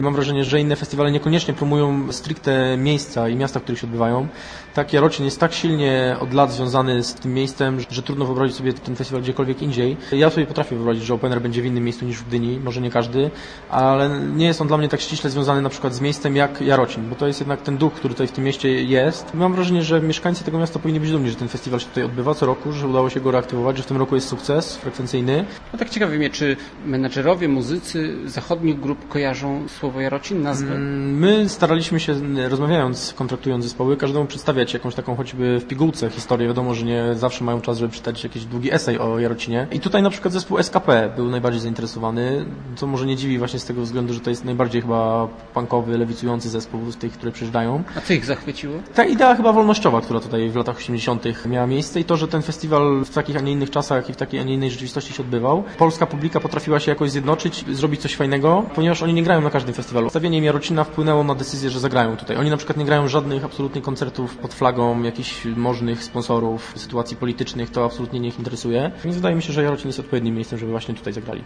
Mam wrażenie, że inne festiwale niekoniecznie promują stricte miejsca i miasta, w których się odbywają. Tak, Jarocin jest tak silnie od lat związany z tym miejscem, że trudno wyobrazić sobie ten festiwal gdziekolwiek indziej. Ja sobie potrafię wyobrazić, że Open Air będzie w innym miejscu niż w Gdyni, może nie każdy, ale nie jest on dla mnie tak ściśle związany na przykład z miejscem jak Jarocin, bo to jest jednak ten duch, który tutaj w tym mieście jest. Mam wrażenie, że mieszkańcy tego miasta powinni być dumni, że ten festiwal się tutaj odbywa co roku, że udało się go reaktywować, że w tym roku jest sukces frekwencyjny. No tak ciekawi mnie, czy menedżerowie, muzycy zachodnich grup kojarzą słowo Jarocin, nazwę? My staraliśmy się, rozmawiając, kontraktując zespoły, każdemu przedstawiać jakąś taką choćby w pigułce historię. Wiadomo, że nie zawsze mają czas, żeby przeczytać jakiś długi esej o Jarocinie. I tutaj na przykład zespół SKP był najbardziej zainteresowany, co może nie dziwi właśnie z tego względu, że to jest najbardziej chyba punkowy, lewicujący zespół z tych, które przyjeżdżają. A co ich zachwyciło? Ta idea chyba wolnościowa, która tutaj w latach 80. miała miejsce i to, że ten festiwal w takich, a nie innych czasach i w takiej, a nie innej rzeczywistości się odbywał. Polska publika potrafiła się jakoś zjednoczyć, zrobić coś fajnego, ponieważ oni nie grają na każdym festiwalu. Stawienie im Jarocina wpłynęło na decyzję, że zagrają tutaj. Oni na przykład nie grają żadnych absolutnie koncertów pod flagą jakichś możnych sponsorów, sytuacji politycznych, to absolutnie nie ich interesuje. Więc wydaje mi się, że Jarocin jest odpowiednim miejscem, żeby właśnie tutaj zagrali.